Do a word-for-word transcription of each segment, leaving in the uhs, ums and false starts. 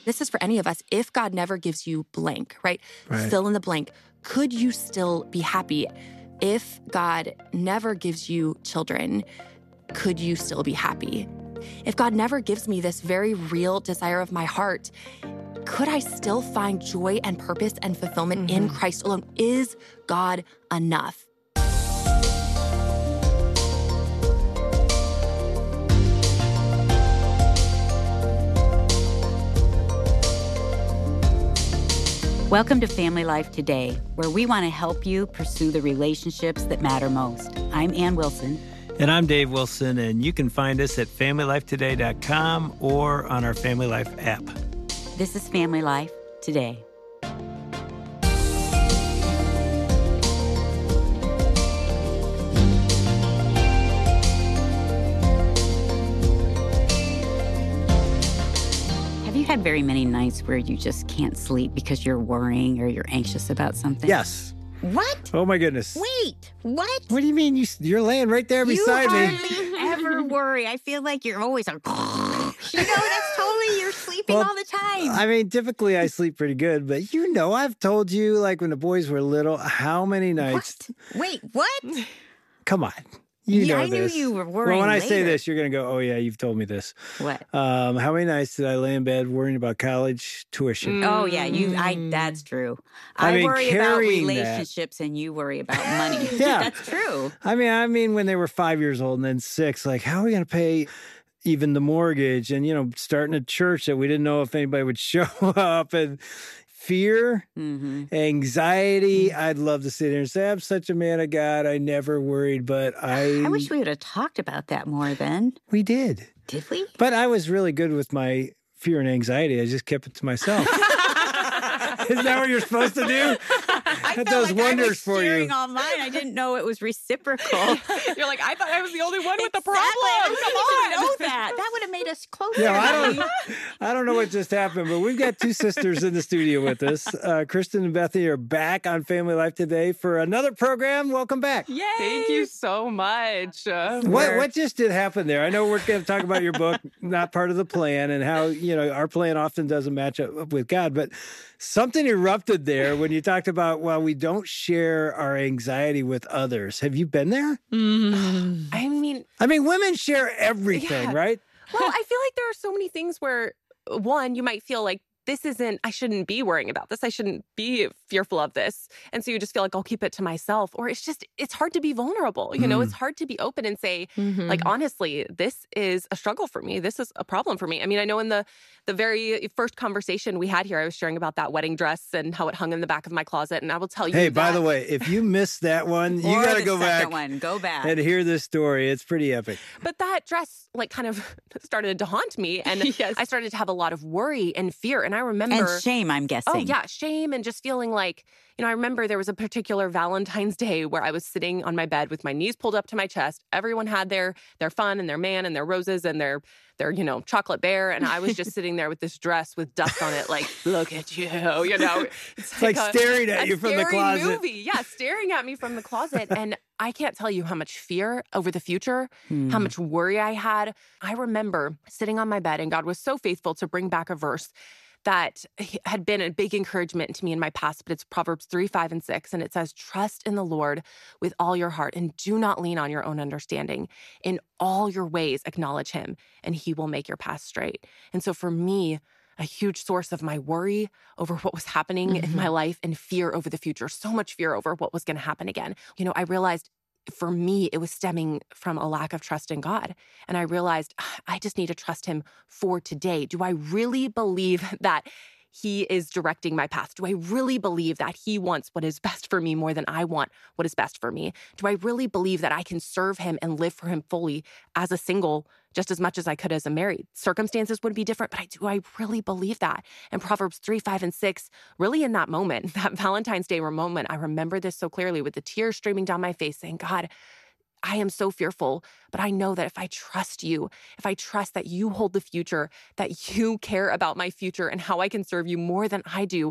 This is for any of us. If God never gives you blank, right? Right. Fill in the blank. Could you still be happy? If God never gives you children, could you still be happy? If God never gives me this very real desire of my heart, could I still find joy and purpose and fulfillment mm-hmm. in Christ alone? Is God enough? Welcome to Family Life Today, where we want to help you pursue the relationships that matter most. I'm Ann Wilson. And I'm Dave Wilson, and you can find us at family life today dot com or on our Family Life app. This is Family Life Today. Have you had very many nights where you just can't sleep because you're worrying or you're anxious about something? Yes. What? Oh, my goodness. Wait, what? What do you mean? You, you're laying right there beside you me. You hardly ever worry. I feel like you're always like, you know, that's totally, you're sleeping well, all the time. I mean, typically I sleep pretty good, but you know, I've told you, like when the boys were little, how many nights. What? Wait, what? Come on. You yeah, know I this. knew you were worrying. Well, when I later. say this, you're going to go, oh, yeah, you've told me this. What? Um, how many nights did I lay in bed worrying about college tuition? Mm. Oh, yeah, you. I. That's true. I, I mean, worry about that. relationships and you worry about money. Yeah. That's true. I mean, I mean, when they were five years old and then six, like, how are we going to pay even the mortgage? And, you know, starting a church that we didn't know if anybody would show up, and fear, mm-hmm. anxiety. I'd love to sit here and say, I'm such a man of God. I never worried, but I... I wish we would have talked about that more then. We did. Did we? But I was really good with my fear and anxiety. I just kept it to myself. Isn't that what you're supposed to do? I That felt does like wonders I was for sharing you. all mine. I didn't know it was reciprocal. You're like, I thought I was the only one with the Exactly. problem. I Come didn't on. know that. That would have made us closer. Yeah, I don't, I don't know what just happened, but we've got two sisters in the studio with us. Uh, Kristen and Bethany are back on Family Life Today for another program. Welcome back. Yay! Thank you so much. Uh, What what just did happen there? I know we're going to talk about your book, Not Part of the Plan, and how, you know, our plan often doesn't match up with God, but something erupted there when you talked about, well, we don't share our anxiety with others. Have you been there? Mm. I mean, I mean, women share everything, Yeah. right? well, I feel like there are so many things where, one, you might feel like, this isn't, I shouldn't be worrying about this. I shouldn't be fearful of this. And so you just feel like I'll keep it to myself. Or it's just, it's hard to be vulnerable. You know, Mm. it's hard to be open and say, Mm-hmm. like, honestly, this is a struggle for me. This is a problem for me. I mean, I know in the the very first conversation we had here, I was sharing about that wedding dress and how it hung in the back of my closet. And I will tell you Hey, that, by the way, if you missed that one, you Or got to the go second back one. Go back. and hear this story. It's pretty epic. But that dress, like, kind of started to haunt me. And Yes. I started to have a lot of worry and fear. And I remember... And shame, I'm guessing. Oh, yeah, shame and just feeling like, you know, I remember there was a particular Valentine's Day where I was sitting on my bed with my knees pulled up to my chest. Everyone had their their fun and their man and their roses and their, their you know, chocolate bear. And I was just sitting there with this dress with dust on it, like, look at you, you know. It's like a- staring at a you from the scary closet. movie. Yeah, staring at me from the closet. And I can't tell you how much fear over the future, Hmm. how much worry I had. I remember sitting on my bed, and God was so faithful to bring back a verse that had been a big encouragement to me in my past, but it's Proverbs three, five, and six. And it says, trust in the Lord with all your heart and do not lean on your own understanding. In all your ways, acknowledge him and he will make your path straight. And so for me, a huge source of my worry over what was happening Mm-hmm. in my life and fear over the future, so much fear over what was going to happen again. You know, I realized for me, it was stemming from a lack of trust in God. And I realized I just need to trust him for today. Do I really believe that he is directing my path? Do I really believe that he wants what is best for me more than I want what is best for me? Do I really believe that I can serve him and live for him fully as a single just as much as I could as a married? Circumstances would be different, but I do I really believe that? And Proverbs three, five, and six, really in that moment, that Valentine's Day moment, I remember this so clearly with the tears streaming down my face saying, God, I am so fearful, but I know that if I trust you, if I trust that you hold the future, that you care about my future and how I can serve you more than I do,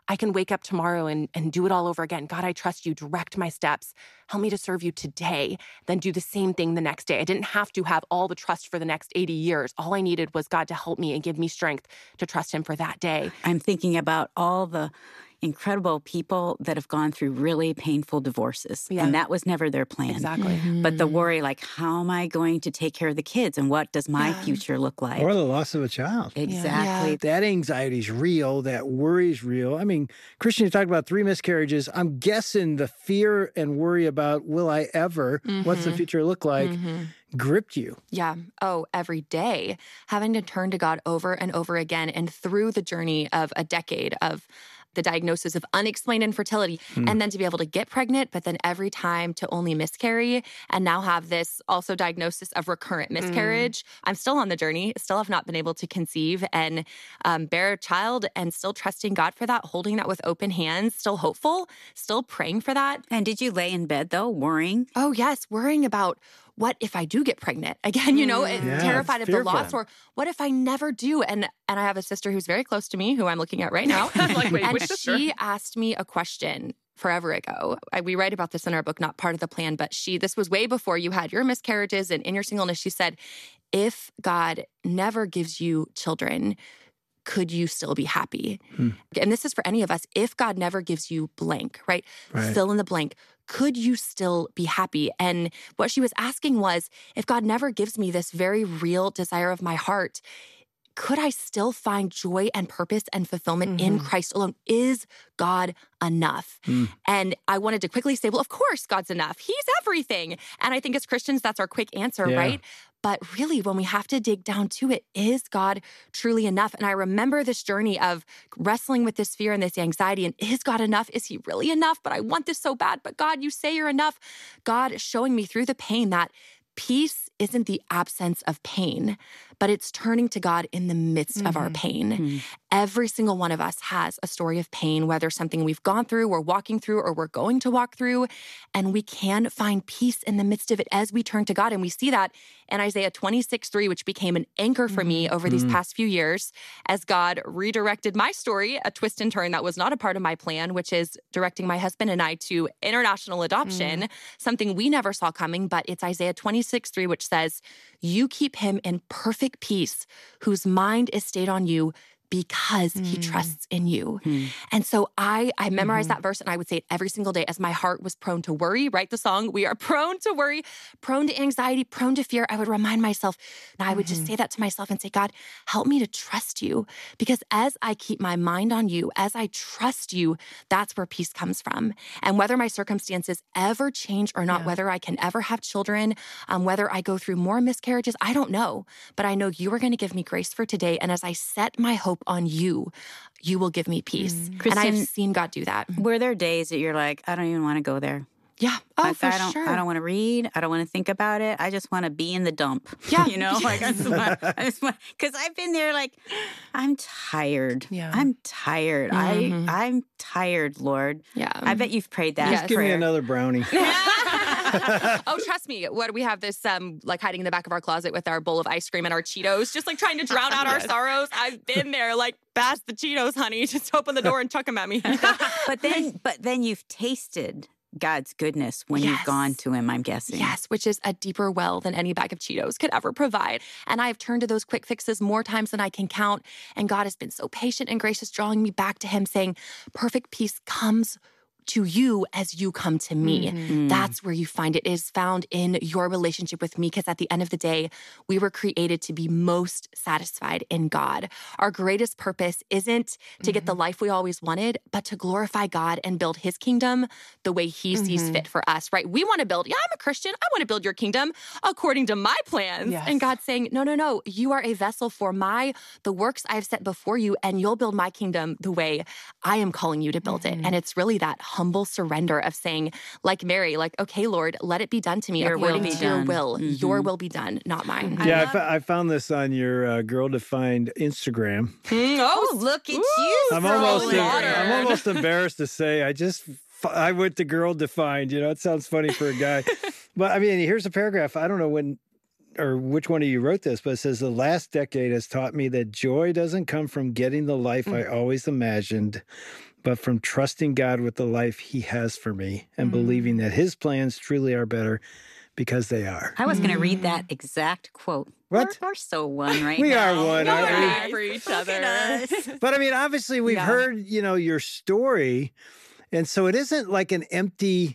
I can wake up tomorrow and, and do it all over again. God, I trust you. Direct my steps. Help me to serve you today. Then do the same thing the next day. I didn't have to have all the trust for the next eighty years. All I needed was God to help me and give me strength to trust him for that day. I'm thinking about all the incredible people that have gone through really painful divorces. Yeah. And that was never their plan. Exactly. Mm-hmm. But the worry, like, how am I going to take care of the kids? And what does my Yeah. future look like? Or the loss of a child. Exactly. Yeah. That anxiety's real. That worry's real. I mean, Christian, you talked about three miscarriages. I'm guessing the fear and worry about will I ever, Mm-hmm. what's the future look like, Mm-hmm. gripped you. Yeah. Oh, every day, having to turn to God over and over again. And through the journey of a decade of the diagnosis of unexplained infertility, Hmm. and then to be able to get pregnant, but then every time to only miscarry, and now have this also diagnosis of recurrent miscarriage. I'm still on the journey, still have not been able to conceive and um, bear a child, and still trusting God for that, holding that with open hands, still hopeful, still praying for that. And did you lay in bed, though, worrying? Oh, yes, worrying about what if I do get pregnant again, you know, Yeah, terrified it's of the fearful. loss, or what if I never do? And and I have a sister who's very close to me, who I'm looking at right now. Like, wait, and which sister? she asked me a question forever ago. I, we write about this in our book, Not Part of the Plan, but she, this was way before you had your miscarriages and in your singleness. She said, if God never gives you children, could you still be happy? Hmm. And this is for any of us. If God never gives you blank, right? Right. Fill in the blank. Could you still be happy? And what she was asking was, if God never gives me this very real desire of my heart, could I still find joy and purpose and fulfillment in Mhm. Christ alone? Is God enough? Hmm. And I wanted to quickly say, well, of course, God's enough. He's everything. And I think as Christians, that's our quick answer, Yeah. right? But really, when we have to dig down to it, is God truly enough? And I remember this journey of wrestling with this fear and this anxiety. And is God enough? Is he really enough? But I want this so bad. But God, you say you're enough. God showing me through the pain that peace isn't the absence of pain, but it's turning to God in the midst of our Mhm. pain. Mhm. Every single one of us has a story of pain, whether something we've gone through, we're walking through, or we're going to walk through. And we can find peace in the midst of it as we turn to God. And we see that in Isaiah twenty-six three, which became an anchor for me over these Mhm. past few years as God redirected my story, a twist and turn that was not a part of my plan, which is directing my husband and I to international adoption, something we never saw coming. But it's Isaiah twenty-six three, which says, you keep him in perfect peace, whose mind is stayed on you because he Mm. trusts in you. Hmm. And so I I memorized Mhm. that verse and I would say it every single day as my heart was prone to worry, right? The song, we are prone to worry, prone to anxiety, prone to fear. I would remind myself, and I would just Mhm. say that to myself and say, God, help me to trust you. Because as I keep my mind on you, as I trust you, that's where peace comes from. And whether my circumstances ever change or not, Yeah. whether I can ever have children, um, whether I go through more miscarriages, I don't know. But I know you are going to give me grace for today. And as I set my hope on you, you will give me peace. Mm. And Kristen- I've seen God do that. Were there days that you're like, I don't even want to go there? Yeah. Oh, like, for I don't, sure. I don't want to read. I don't want to think about it. I just want to be in the dump. Yeah. You know, like I just want, I just want, because I've been there. Like, I'm tired. Yeah. I'm tired. Mhm. I, I'm tired, Lord. Yeah. I bet you've prayed that Yes. Just give me prayer. another brownie. Oh, trust me. What we have this um like hiding in the back of our closet with our bowl of ice cream and our Cheetos, just like trying to drown out our Yes. sorrows. I've been there, like, pass the Cheetos, honey. Just open the door and chuck them at me. But then, but then you've tasted God's goodness when you've Yes. gone to Him. I'm guessing. Yes, which is a deeper well than any bag of Cheetos could ever provide. And I've turned to those quick fixes more times than I can count. And God has been so patient and gracious, drawing me back to Him, saying, perfect peace comes to you as you come to me. Mhm. Mm. That's where you find it. It is found in your relationship with me, because at the end of the day, we were created to be most satisfied in God. Our greatest purpose isn't to get the life we always wanted, but to glorify God and build His kingdom the way He sees Mhm. fit for us, right? We want to build, yeah, I'm a Christian. I want to build your kingdom according to my plans. Yes. And God's saying, no, no, no, you are a vessel for my, the works I've set before you, and you'll build my kingdom the way I am calling you to build it. Mhm. And it's really that humble surrender of saying, like Mary, like, okay, Lord, let it be done to me Your will according be to your done. will. Mhm. Your will be done, not mine. I yeah, I, love- fo- I found this on your uh, Girl Defined Instagram. Oh, look at you! I'm so almost modern. I'm almost embarrassed to say I just f- I went to Girl Defined. You know, it sounds funny for a guy, but I mean, here's a paragraph. I don't know when or which one of you wrote this, but it says, the last decade has taught me that joy doesn't come from getting the life mm. I always imagined, but from trusting God with the life he has for me and mm. believing that his plans truly are better because they are. I was going to read that exact quote. What? We're, we're so one right we now. We are one, aren't we? we? For each other. But I mean, obviously we've yeah. heard, you know, your story. And so it isn't like an empty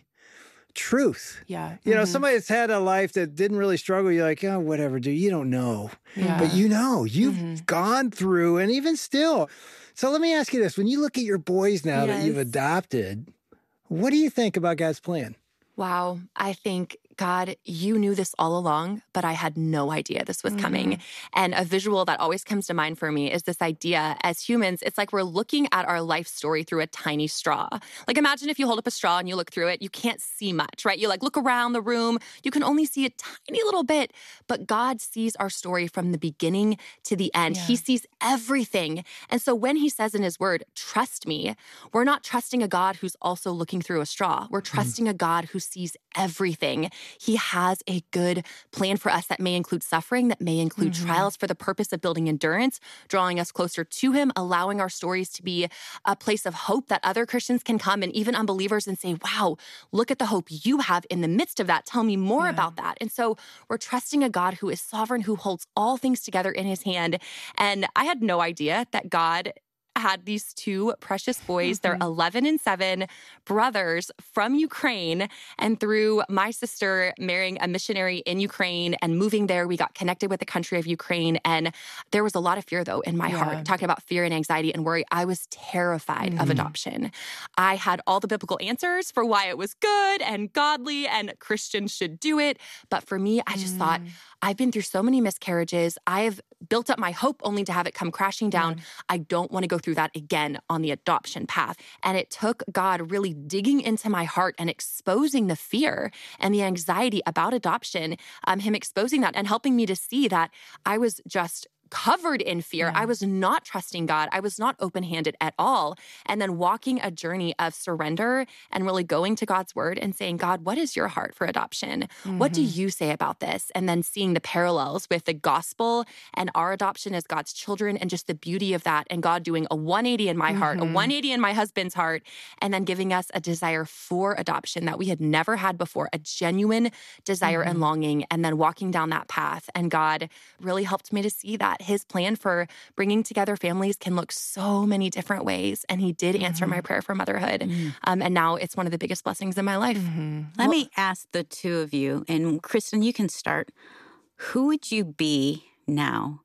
truth. Yeah. You know, mm-hmm. somebody that's had a life that didn't really struggle, you're like, oh, whatever, dude, you don't know. Yeah. But you know, you've mm-hmm. gone through, and even still. So let me ask you this. When you look at your boys now yes. that you've adopted, what do you think about God's plan? Wow. I think, God, you knew this all along, but I had no idea this was mm-hmm. coming. And a visual that always comes to mind for me is this idea as humans, it's like we're looking at our life story through a tiny straw. Like imagine if you hold up a straw and you look through it, you can't see much, right? You like look around the room, you can only see a tiny little bit, but God sees our story from the beginning to the end. Yeah. He sees everything. And so when he says in his word, trust me, we're not trusting a God who's also looking through a straw. We're trusting mm-hmm. a God who sees everything. He has a good plan for us that may include suffering, that may include mm-hmm. trials for the purpose of building endurance, drawing us closer to him, allowing our stories to be a place of hope that other Christians can come and even unbelievers and say, wow, look at the hope you have in the midst of that. Tell me more yeah. about that. And so we're trusting a God who is sovereign, who holds all things together in his hand. And I had no idea that God had these two precious boys. Mm-hmm. They're eleven and seven brothers from Ukraine. And through my sister marrying a missionary in Ukraine and moving there, we got connected with the country of Ukraine. And there was a lot of fear, though, in my yeah. heart, talking about fear and anxiety and worry. I was terrified mm-hmm. of adoption. I had all the biblical answers for why it was good and godly and Christians should do it. But for me, I just mm. thought, I've been through so many miscarriages. I've built up my hope only to have it come crashing down. Mm. I don't want to go through that again on the adoption path. And it took God really digging into my heart and exposing the fear and the anxiety about adoption, um, him exposing that and helping me to see that I was just covered in fear. Yeah. I was not trusting God. I was not open-handed at all. And then walking a journey of surrender and really going to God's word and saying, God, what is your heart for adoption? Mm-hmm. What do you say about this? And then seeing the parallels with the gospel and our adoption as God's children and just the beauty of that and God doing a one eighty in my mm-hmm. heart, a one eighty in my husband's heart, and then giving us a desire for adoption that we had never had before, a genuine desire mm-hmm. and longing, and then walking down that path. And God really helped me to see that his plan for bringing together families can look so many different ways. And he did answer mm-hmm. my prayer for motherhood. Mm-hmm. Um, and now it's one of the biggest blessings in my life. Mm-hmm. Let well, me ask the two of you, and Kristen, you can start. Who would you be now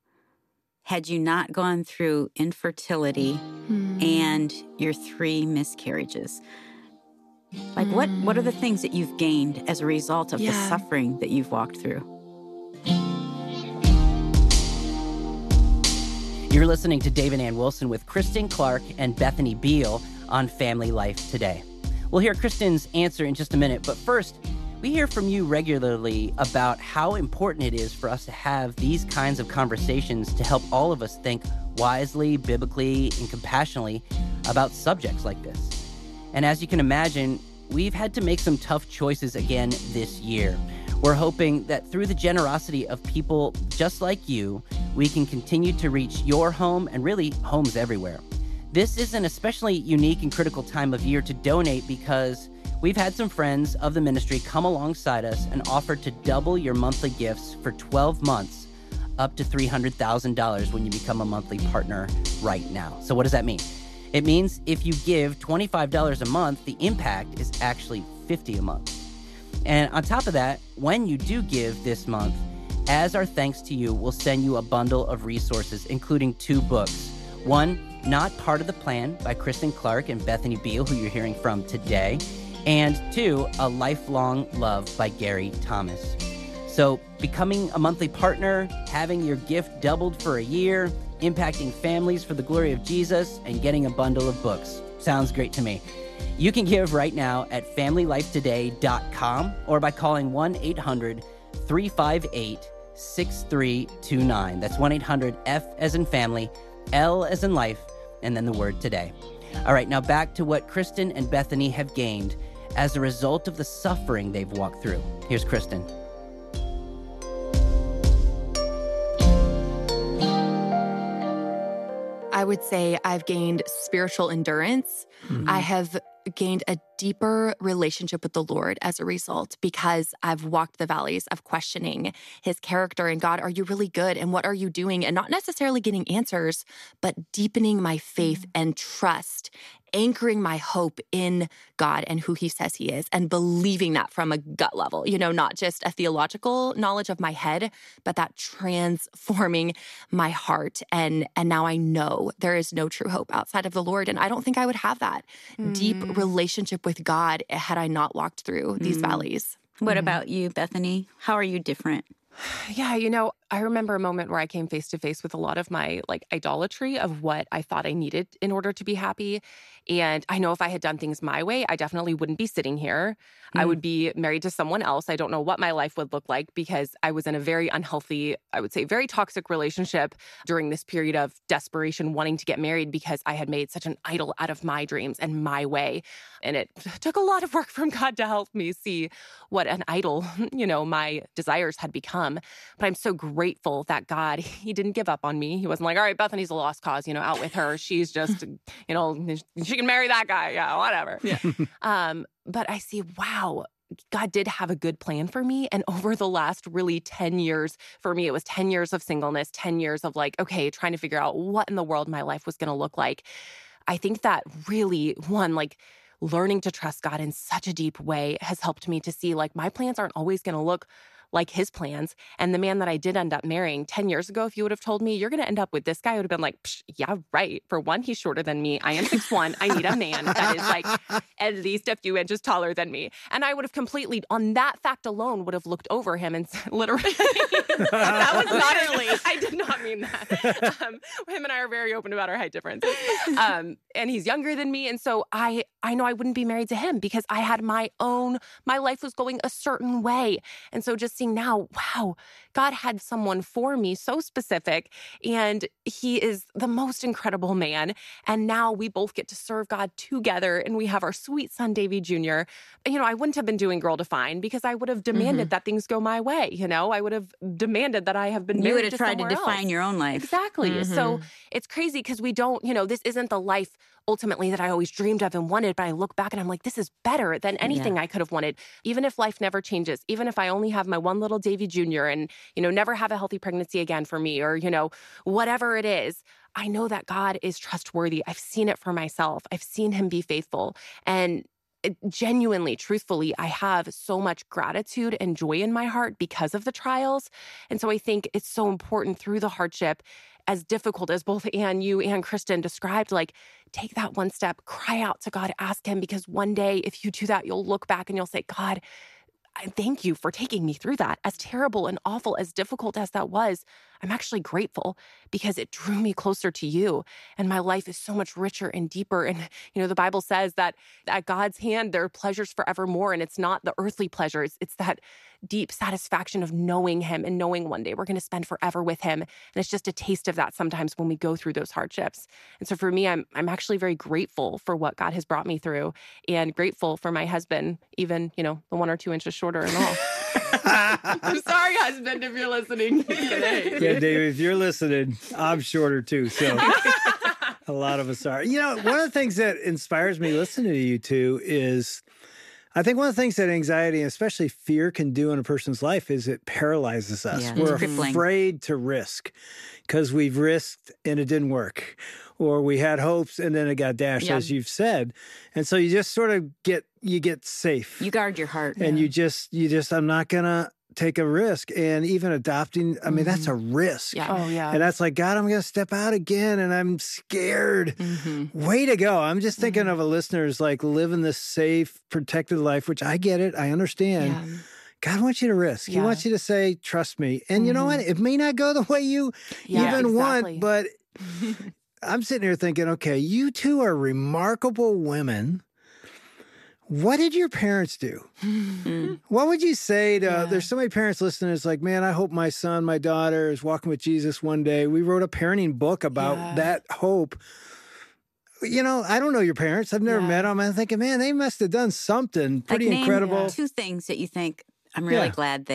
had you not gone through infertility mm-hmm. and your three miscarriages? Like mm-hmm. what, what are the things that you've gained as a result of yeah. the suffering that you've walked through? You're listening to Dave and Ann Wilson with Kristen Clark and Bethany Beal on Family Life Today. We'll hear Kristen's answer in just a minute, but first, we hear from you regularly about how important it is for us to have these kinds of conversations to help all of us think wisely, biblically, and compassionately about subjects like this. And as you can imagine, we've had to make some tough choices again this year. We're hoping that through the generosity of people just like you, we can continue to reach your home and really homes everywhere. This is an especially unique and critical time of year to donate because we've had some friends of the ministry come alongside us and offer to double your monthly gifts for twelve months, up to three hundred thousand dollars when you become a monthly partner right now. So what does that mean? It means if you give twenty-five dollars a month, the impact is actually fifty dollars a month. And on top of that, when you do give this month, as our thanks to you, we'll send you a bundle of resources, including two books. One, Not Part of the Plan by Kristen Clark and Bethany Beal, who you're hearing from today. And two, A Lifelong Love by Gary Thomas. So becoming a monthly partner, having your gift doubled for a year, impacting families for the glory of Jesus, and getting a bundle of books. Sounds great to me. You can give right now at family life today dot com or by calling one eight hundred three five eight six three two nine. That's one eight hundred F as in family, L as in life, and then the word today. All right, now back to what Kristen and Bethany have gained as a result of the suffering they've walked through. Here's Kristen. I would say I've gained spiritual endurance. Mm-hmm. I have gained a deeper relationship with the Lord as a result because I've walked the valleys of questioning his character and God, are you really good? And what are you doing? And not necessarily getting answers, but deepening my faith and trust, anchoring my hope in God and who he says he is, and believing that from a gut level, you know, not just a theological knowledge of my head, but that transforming my heart. And, and now I know there is no true hope outside of the Lord. And I don't think I would have that mm. deep relationship with God had I not walked through these mm. valleys. What mm. about you, Bethany? How are you different? Yeah, you know, I remember a moment where I came face to face with a lot of my like idolatry of what I thought I needed in order to be happy. And I know if I had done things my way, I definitely wouldn't be sitting here. Mm. I would be married to someone else. I don't know what my life would look like because I was in a very unhealthy, I would say very toxic relationship during this period of desperation, wanting to get married because I had made such an idol out of my dreams and my way. And it took a lot of work from God to help me see what an idol, you know, my desires had become. But I'm so grateful that God, he didn't give up on me. He wasn't like, all right, Bethany's a lost cause, you know, out with her. She's just, you know, she can marry that guy. Yeah, whatever. Yeah. um, but I see, wow, God did have a good plan for me. And over the last really ten years, for me, it was ten years of singleness, ten years of like, okay, trying to figure out what in the world my life was going to look like. I think that really, one, like, learning to trust God in such a deep way has helped me to see like my plans aren't always going to look like his plans. And the man that I did end up marrying ten years ago, if you would have told me you're going to end up with this guy, I would have been like, yeah, right. For one, he's shorter than me. I am six one. I need a man that is like at least a few inches taller than me. And I would have completely, on that fact alone, would have looked over him and said, literally, that was not really, I did not mean that. Um, him and I are very open about our height difference. Um, and he's younger than me. And so I, I know I wouldn't be married to him because I had my own, my life was going a certain way. And so just now, wow, God had someone for me so specific, and he is the most incredible man. And now we both get to serve God together, and we have our sweet son, Davy Junior You know, I wouldn't have been doing Girl Defined because I would have demanded mm-hmm. that things go my way. You know, I would have demanded that I have been married You would have to tried to define else. your own life. Exactly. Mm-hmm. So it's crazy because we don't, you know, this isn't the life ultimately that I always dreamed of and wanted, but I look back and I'm like, this is better than anything yeah. I could have wanted. Even if life never changes, even if I only have my one little Davy Junior and, you know, never have a healthy pregnancy again for me or, you know, whatever it is, I know that God is trustworthy. I've seen it for myself. I've seen him be faithful. And it, genuinely, truthfully, I have so much gratitude and joy in my heart because of the trials. And so I think it's so important through the hardship, as difficult as both Anne, you and Kristen described, like take that one step, cry out to God, ask him, because one day if you do that, you'll look back and you'll say, God, I thank you for taking me through that. As terrible and awful, as difficult as that was, I'm actually grateful because it drew me closer to you. And my life is so much richer and deeper. And, you know, the Bible says that at God's hand, there are pleasures forevermore. And it's not the earthly pleasures. It's that deep satisfaction of knowing him and knowing one day we're going to spend forever with him. And it's just a taste of that sometimes when we go through those hardships. And so for me, I'm I'm actually very grateful for what God has brought me through and grateful for my husband, even, you know, the one or two inches shorter and all. I'm sorry, husband, if you're listening today. Yeah, David, if you're listening, I'm shorter too. So a lot of us are. You know, one of the things that inspires me listening to you two is I think one of the things that anxiety, and especially fear, can do in a person's life is it paralyzes us. Yeah, We're crippling. afraid to risk because we've risked and it didn't work. Or we had hopes and then it got dashed, yeah. as you've said. And so you just sort of get, you get safe. You guard your heart. And yeah. you just, you just, I'm not going to take a risk. And even adopting, I mean, mm-hmm. that's a risk. Yeah. Oh, yeah. And that's like, God, I'm going to step out again and I'm scared. Mm-hmm. Way to go. I'm just thinking mm-hmm. of a listener's like living this safe, protected life, which I get it. I understand. Yeah. God wants you to risk. Yeah. He wants you to say, trust me. And mm-hmm. you know what? It may not go the way you yeah, even exactly. want, but I'm sitting here thinking, okay, you two are remarkable women. What did your parents do? Mm-hmm. What would you say to, yeah. there's so many parents listening. It's like, man, I hope my son, my daughter is walking with Jesus one day. We wrote a parenting book about yeah. that hope. You know, I don't know your parents. I've never yeah. met them. I'm thinking, man, they must have done something pretty like name incredible. Two things that you think, I'm really yeah. glad they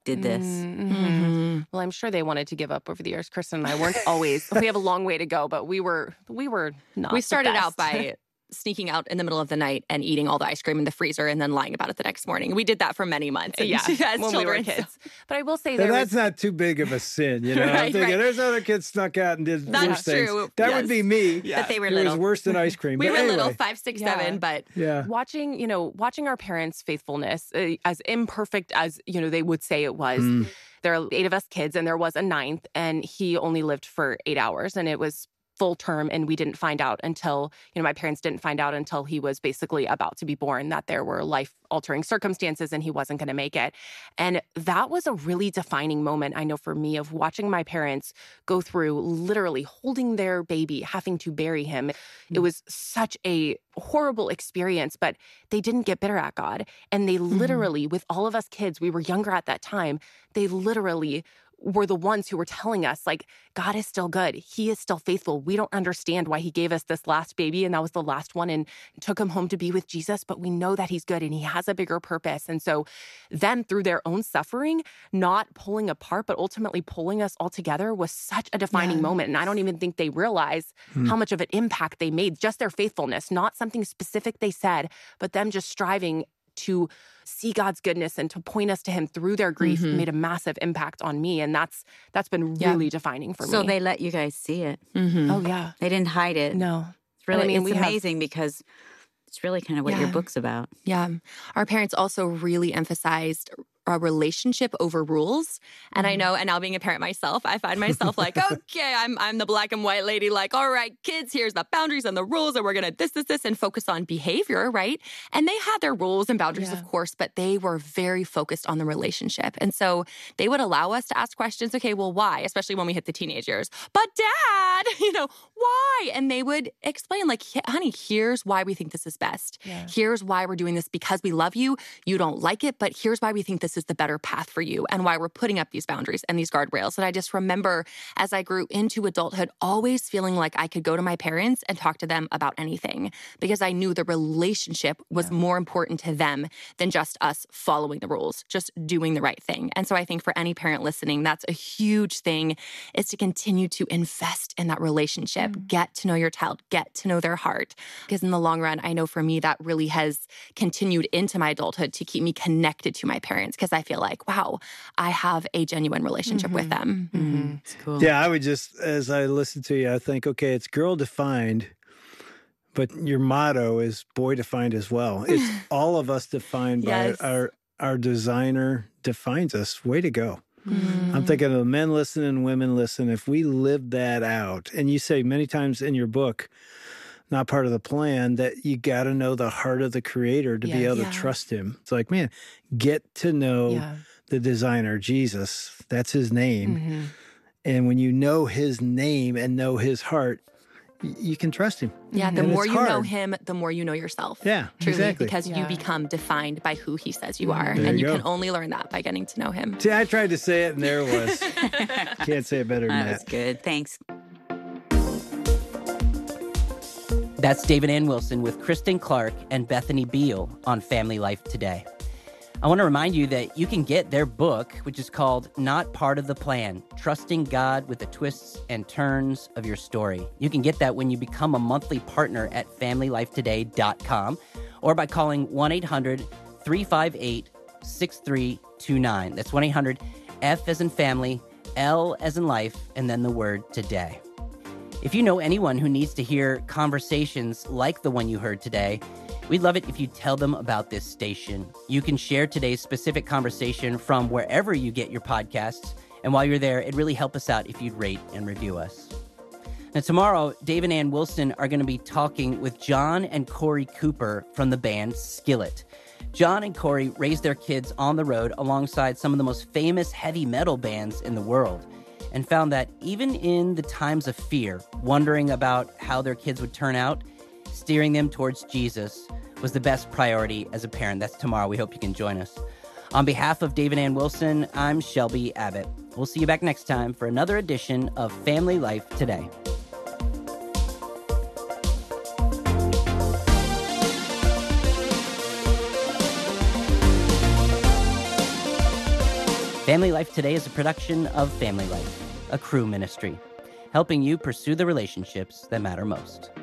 did this. Mm-hmm. Mm-hmm. Well, I'm sure they wanted to give up over the years. Kristen and I weren't always. We have a long way to go, but we were we were not. We the started out best. by sneaking out in the middle of the night and eating all the ice cream in the freezer and then lying about it the next morning. We did that for many months. yeah, as when children. we were kids. But I will say And there that's was, not too big of a sin, you know. I'm Right, thinking right. there's other kids snuck out and did That's worse things. true, That yes. would be me. That they were It little. was worse than ice cream. We but were anyway, little, five, six, Yeah. seven, but Yeah. watching, you know, watching our parents' faithfulness, uh, as imperfect as, you know, they would say it was. Mm. There are eight of us kids, and there was a ninth, and he only lived for eight hours, and it was full term, and we didn't find out until, you know, my parents didn't find out until he was basically about to be born that there were life-altering circumstances and he wasn't going to make it. And that was a really defining moment, I know, for me, of watching my parents go through literally holding their baby, having to bury him. It was such a horrible experience, but they didn't get bitter at God. And they literally, with all of us kids, we were younger at that time, they literally were the ones who were telling us, like, God is still good. He is still faithful. We don't understand why he gave us this last baby, and that was the last one, and took him home to be with Jesus, but we know that he's good and he has a bigger purpose. And so then through their own suffering, not pulling apart, but ultimately pulling us all together was such a defining Yeah. moment. And I don't even think they realize Hmm. how much of an impact they made, just their faithfulness, not something specific they said, but them just striving to see God's goodness and to point us to him through their grief Mhm. made a massive impact on me. And that's that's been Yeah. really defining for So me. they let you guys see it. Mhm. oh, yeah. They didn't hide it. No. It's really I mean, it's we have- amazing because it's really kind of what your Yeah. book's about. Yeah. Our parents also really emphasized a relationship over rules. And I know, and now being a parent myself, I find myself like, okay, I'm I'm the black and white lady, like, all right, kids, here's the boundaries and the rules, and we're gonna this, this, this, and focus on behavior, right? And they had their rules and boundaries, Yeah. of course, but they were very focused on the relationship. And so they would allow us to ask questions, okay, well, why? Especially when we hit the teenage years. But dad, you know, why? And they would explain, like, honey, here's why we think this is best. Yeah. Here's why we're doing this because we love you. You don't like it, but here's why we think this is the better path for you and why we're putting up these boundaries and these guardrails. And I just remember as I grew into adulthood, always feeling like I could go to my parents and talk to them about anything because I knew the relationship was Yeah. more important to them than just us following the rules, just doing the right thing. And so I think for any parent listening, that's a huge thing is to continue to invest in that relationship, Mm. get to know your child, get to know their heart. Because in the long run, I know for me, that really has continued into my adulthood to keep me connected to my parents because I feel like, wow, I have a genuine relationship with them. Mhm. It's cool. Yeah, I would just, as I listen to you, I think, okay, it's girl defined, but your motto is boy defined as well. It's all of us defined Yes. by our our designer defines us. Way to go. Mm. I'm thinking of the men listen and women listen. If we live that out, and you say many times in your book, not part of the plan, that you got to know the heart of the creator to be Yes. able Yeah. to trust him. It's like, man, get to know Yeah. the designer, Jesus. That's his name. Mhm. And when you know his name and know his heart, y- you can trust him. Yeah, the And more it's you know hard. him, the more you know yourself. Yeah, Truly, exactly. because you Yeah. become defined by who he says you are. There and you you go. can only learn that by getting to know him. See, I tried to say it, and there it was. Can't say it better than That was that. good. Thanks. That's David Ann Wilson with Kristen Clark and Bethany Beal on Family Life Today. I want to remind you that you can get their book, which is called Not Part of the Plan, Trusting God with the Twists and Turns of Your Story. You can get that when you become a monthly partner at family life today dot com or by calling one eight hundred three five eight six three two nine. That's one eight hundred F as in family, L as in life, and then the word today. If you know anyone who needs to hear conversations like the one you heard today, we'd love it if you tell them about this station. You can share today's specific conversation from wherever you get your podcasts. And while you're there, it'd really help us out if you'd rate and review us. Now, tomorrow, Dave and Ann Wilson are going to be talking with John and Corey Cooper from the band Skillet. John and Corey raised their kids on the road alongside some of the most famous heavy metal bands in the world, and found that even in the times of fear, wondering about how their kids would turn out, steering them towards Jesus was the best priority as a parent. That's tomorrow. We hope you can join us. On behalf of Dave and Ann Wilson, I'm Shelby Abbott. We'll see you back next time for another edition of Family Life Today. Family Life Today is a production of Family Life, a Cru ministry, helping you pursue the relationships that matter most.